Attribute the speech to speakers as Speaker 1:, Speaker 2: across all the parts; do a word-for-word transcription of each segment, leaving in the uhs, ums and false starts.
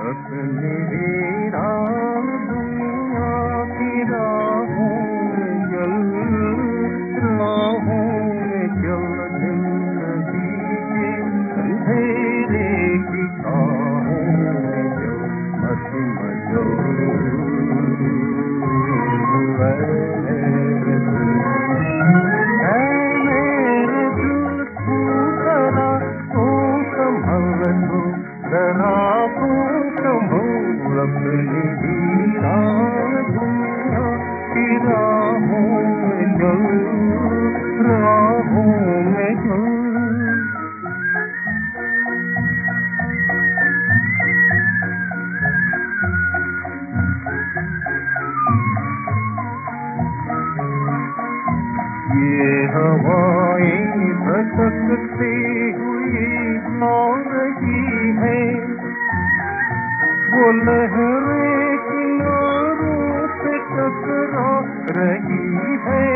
Speaker 1: अपनी वीरान दुनिया की राहों में चल, राहों में चल जिंदगी के अंधेरे की राहों में चल, मत मचल है मेरे दिल तू जरा तू संभल तू जरा तू संभल अपनी वीरान दुनिया की राहों में चल, राहों में चल। ये हवाएं भटकती हुई जा रही है, वो लहरें किनारों पे टकरा रही है।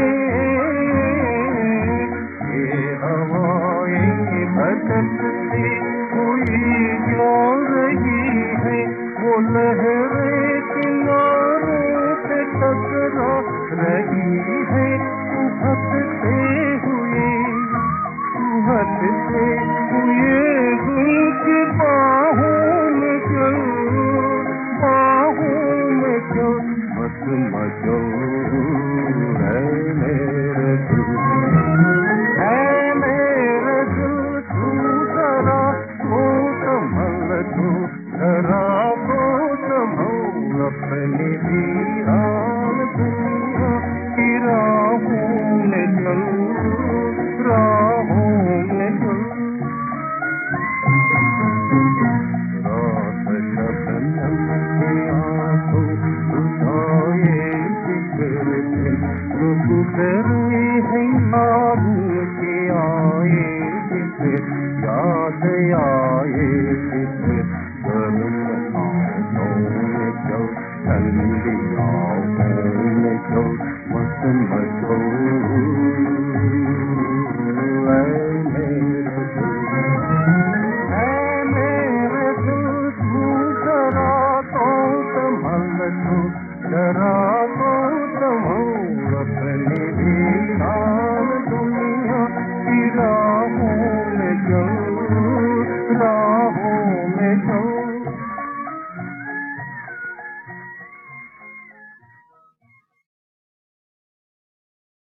Speaker 1: ये हवाएं भटकती हुई जा रही है, वो लहरें किनारों पे टकरा रही है। हटते हुए हटते हुए उनकी बाहों में चल, बाहों में चल, मत मचल है मेरे दिल, है मेरे दिल तू जरा तो संभल तू जरा तो संभल अपनी वीरान दुनिया की राहों में चल, राहों में चल। रात शबनम की आंखों उठाए जिक्र से, जो गुजरे हैं याद के आए जिक्र, याद आए जिक्र, गर्म आंखों में चल, ठंडी आंखों में चल, मत मचल है मेरे दिल, है मेरे दिल तू जरा तो संभल तू जरा तो संभल अपनी वीरान दुनिया की राहों में चल, राहों में चल।